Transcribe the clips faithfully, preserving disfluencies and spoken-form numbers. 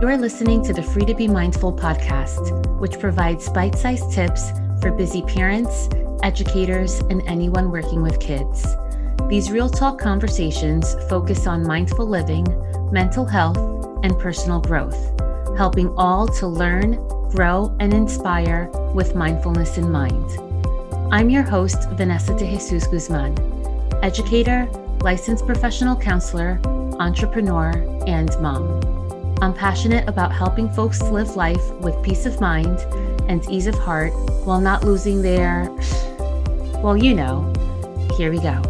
You're listening to the Free to Be Mindful podcast, which provides bite-sized tips for busy parents, educators, and anyone working with kids. These real talk conversations focus on mindful living, mental health, and personal growth, helping all to learn, grow, and inspire with mindfulness in mind. I'm your host, Vanessa de Jesus Guzman, educator, licensed professional counselor, entrepreneur, and mom. I'm passionate about helping folks live life with peace of mind and ease of heart while not losing their, well, you know, here we go.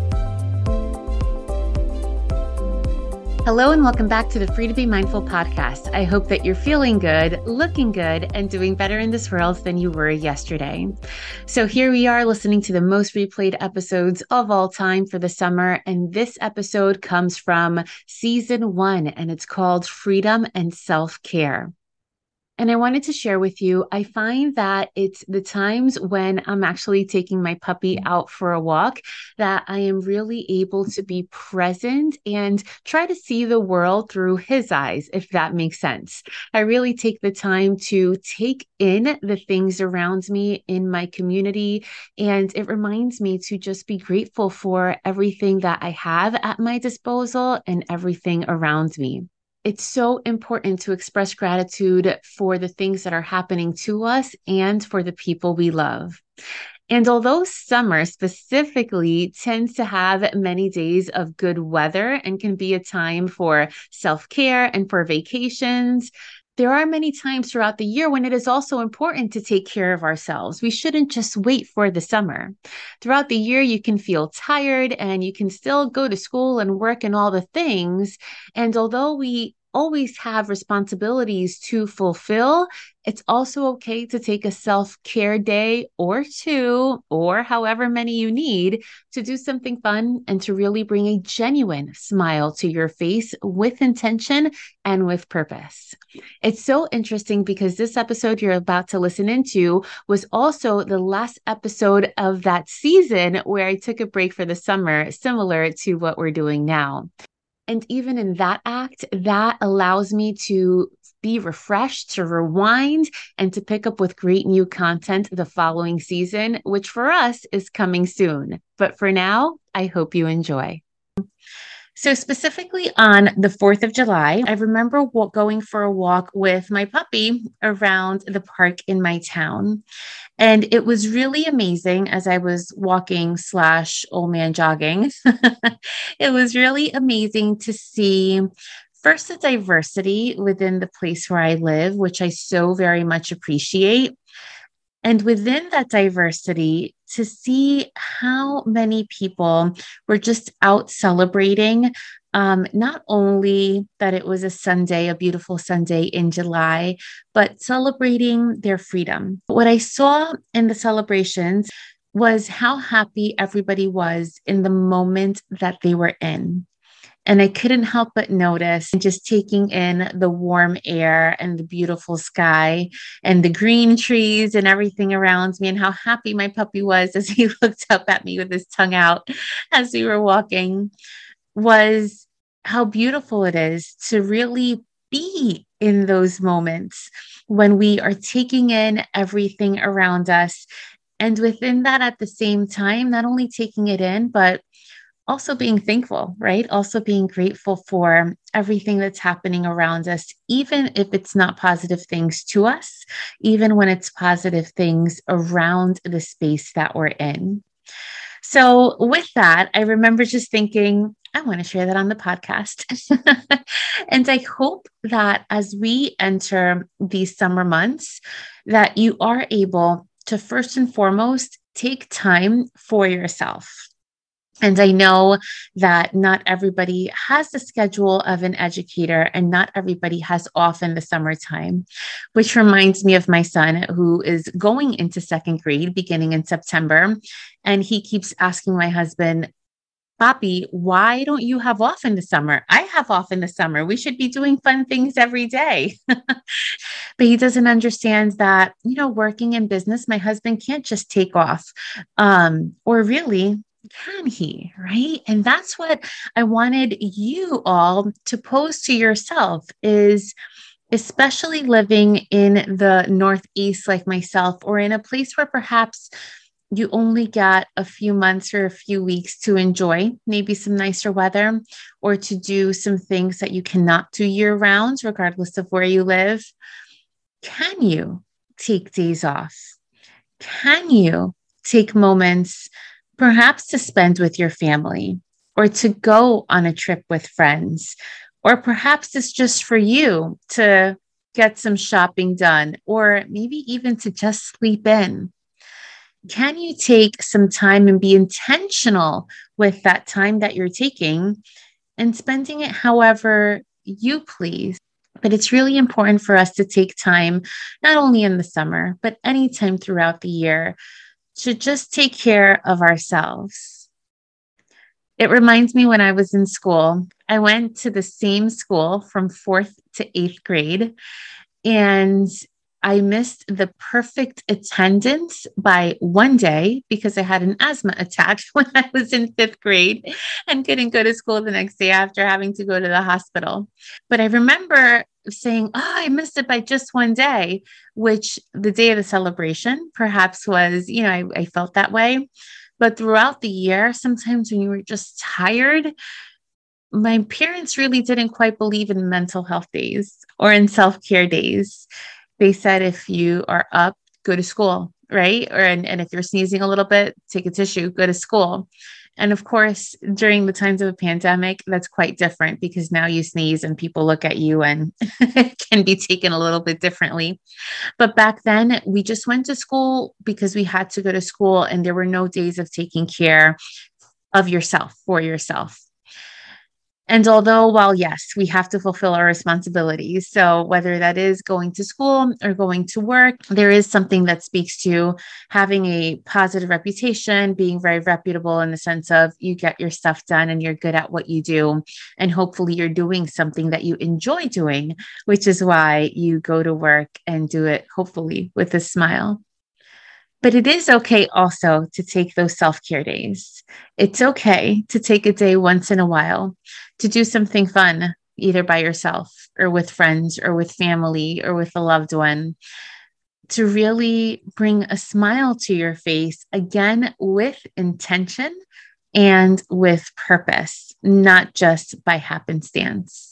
Hello and welcome back to the Free to Be Mindful podcast. I hope that you're feeling good, looking good, and doing better in this world than you were yesterday. So here we are listening to the most replayed episodes of all time for the summer. And this episode comes from season one, and it's called Freedom and Self-Care. And I wanted to share with you, I find that it's the times when I'm actually taking my puppy out for a walk that I am really able to be present and try to see the world through his eyes, if that makes sense. I really take the time to take in the things around me in my community, and it reminds me to just be grateful for everything that I have at my disposal and everything around me. It's so important to express gratitude for the things that are happening to us and for the people we love. And although summer specifically tends to have many days of good weather and can be a time for self-care and for vacations, there are many times throughout the year when it is also important to take care of ourselves. We shouldn't just wait for the summer. Throughout the year, you can feel tired and you can still go to school and work and all the things. And although we always have responsibilities to fulfill, it's also okay to take a self-care day or two, or however many you need, to do something fun and to really bring a genuine smile to your face with intention and with purpose. It's so interesting because this episode you're about to listen into was also the last episode of that season where I took a break for the summer, similar to what we're doing now. And even in that act, that allows me to be refreshed, to rewind, and to pick up with great new content the following season, which for us is coming soon. But for now, I hope you enjoy. So specifically on the fourth of July, I remember going for a walk with my puppy around the park in my town. And it was really amazing as I was walking slash old man jogging. It was really amazing to see first the diversity within the place where I live, which I so very much appreciate. And within that diversity, to see how many people were just out celebrating, um, not only that it was a Sunday, a beautiful Sunday in July, but celebrating their freedom. What I saw in the celebrations was how happy everybody was in the moment that they were in. And I couldn't help but notice just taking in the warm air and the beautiful sky and the green trees and everything around me, and how happy my puppy was as he looked up at me with his tongue out as we were walking, was how beautiful it is to really be in those moments when we are taking in everything around us. And within that, at the same time, not only taking it in, but also being thankful, right? Also being grateful for everything that's happening around us, even if it's not positive things to us, even when it's positive things around the space that we're in. So with that, I remember just thinking, I want to share that on the podcast. And I hope that as we enter these summer months, that you are able to first and foremost take time for yourself. And I know that not everybody has the schedule of an educator and not everybody has off in the summertime, which reminds me of my son who is going into second grade beginning in September. And he keeps asking my husband, Papi, why don't you have off in the summer? I have off in the summer. We should be doing fun things every day. But he doesn't understand that, you know, working in business, my husband can't just take off. Um, or really, can he? Right? And that's what I wanted you all to pose to yourself is, especially living in the Northeast like myself, or in a place where perhaps you only got a few months or a few weeks to enjoy maybe some nicer weather, or to do some things that you cannot do year round, regardless of where you live. Can you take days off? Can you take moments perhaps to spend with your family, or to go on a trip with friends? Or perhaps it's just for you to get some shopping done, or maybe even to just sleep in. Can you take some time and be intentional with that time that you're taking and spending it however you please? But it's really important for us to take time, not only in the summer, but anytime throughout the year, to just take care of ourselves. It reminds me when I was in school, I went to the same school from fourth to eighth grade, and I missed the perfect attendance by one day because I had an asthma attack when I was in fifth grade and couldn't go to school the next day after having to go to the hospital. But I remember saying, oh, I missed it by just one day, which the day of the celebration perhaps was, you know, I, I felt that way. But throughout the year, sometimes when you were just tired, my parents really didn't quite believe in mental health days or in self-care days. They said, if you are up, go to school, right? Or, and, and if you're sneezing a little bit, take a tissue, go to school. And of course, during the times of a pandemic, that's quite different, because now you sneeze and people look at you and it can be taken a little bit differently. But back then, we just went to school because we had to go to school, and there were no days of taking care of yourself for yourself. And although, while yes, we have to fulfill our responsibilities, so whether that is going to school or going to work, there is something that speaks to having a positive reputation, being very reputable in the sense of you get your stuff done and you're good at what you do. And hopefully you're doing something that you enjoy doing, which is why you go to work and do it, hopefully, with a smile. But it is okay also to take those self-care days. It's okay to take a day once in a while to do something fun, either by yourself or with friends or with family or with a loved one, to really bring a smile to your face, again, with intention and with purpose, not just by happenstance.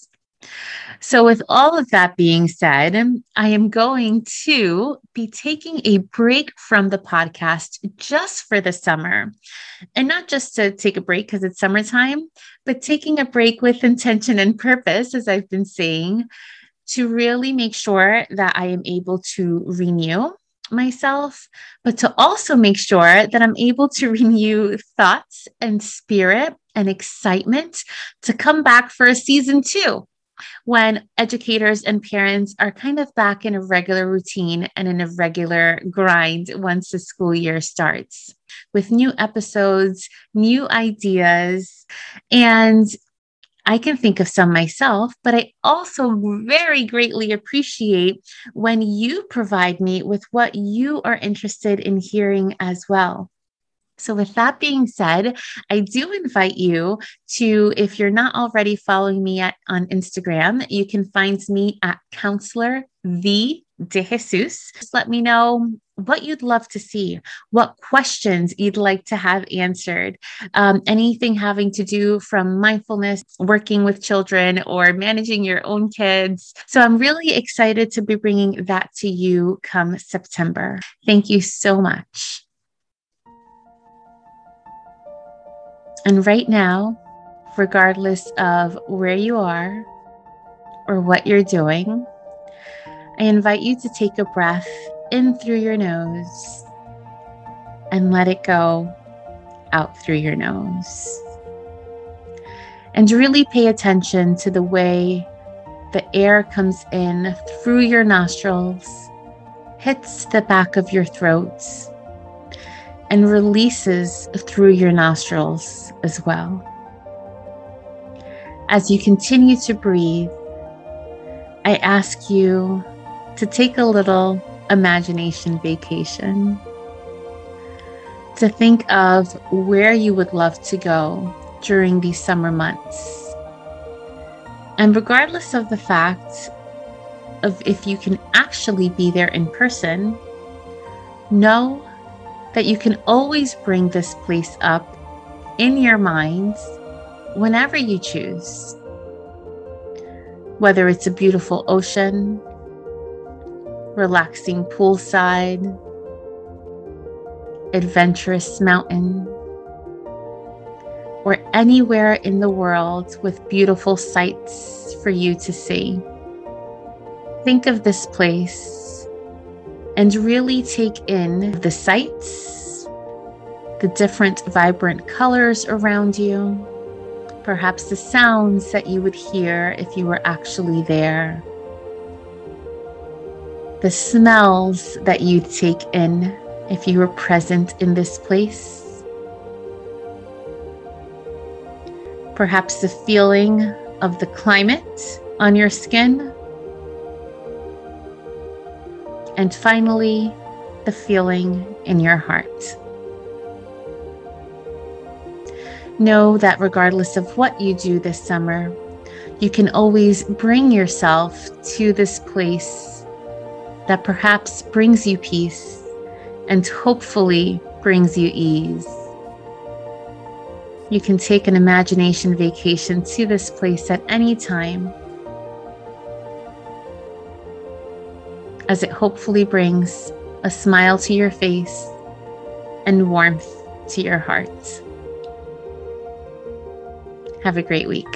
So with all of that being said, I am going to be taking a break from the podcast just for the summer. And not just to take a break because it's summertime, but taking a break with intention and purpose, as I've been saying, to really make sure that I am able to renew myself, but to also make sure that I'm able to renew thoughts and spirit and excitement to come back for a season two, when educators and parents are kind of back in a regular routine and in a regular grind once the school year starts, with new episodes, new ideas. And I can think of some myself, but I also very greatly appreciate when you provide me with what you are interested in hearing as well. So with that being said, I do invite you to, if you're not already following me at, on Instagram, you can find me at Counselor V de Jesus. Just let me know what you'd love to see, what questions you'd like to have answered, um, anything having to do from mindfulness, working with children, or managing your own kids. So I'm really excited to be bringing that to you come September. Thank you so much. And right now, regardless of where you are or what you're doing, I invite you to take a breath in through your nose and let it go out through your nose. And really pay attention to the way the air comes in through your nostrils, hits the back of your throat, and releases through your nostrils as well. As you continue to breathe, I ask you to take a little imagination vacation, to think of where you would love to go during these summer months. And regardless of the fact of if you can actually be there in person, know that you can always bring this place up in your mind whenever you choose. Whether it's a beautiful ocean, relaxing poolside, adventurous mountain, or anywhere in the world with beautiful sights for you to see. Think of this place and really take in the sights, the different vibrant colors around you, perhaps the sounds that you would hear if you were actually there, the smells that you'd take in if you were present in this place, perhaps the feeling of the climate on your skin, and finally, the feeling in your heart. Know that regardless of what you do this summer, you can always bring yourself to this place that perhaps brings you peace and hopefully brings you ease. You can take an imagination vacation to this place at any time, as it hopefully brings a smile to your face and warmth to your heart. Have a great week.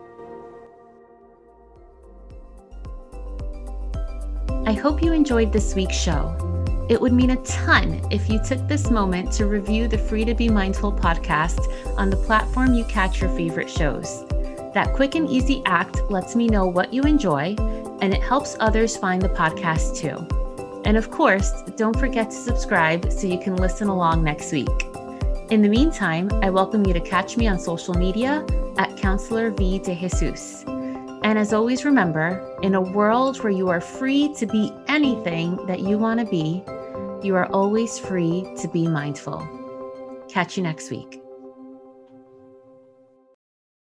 I hope you enjoyed this week's show. It would mean a ton if you took this moment to review the Free to Be Mindful podcast on the platform you catch your favorite shows. That quick and easy act lets me know what you enjoy, and it helps others find the podcast too. And of course, don't forget to subscribe so you can listen along next week. In the meantime, I welcome you to catch me on social media at Counselor V de Jesus. And as always, remember, in a world where you are free to be anything that you want to be, you are always free to be mindful. Catch you next week.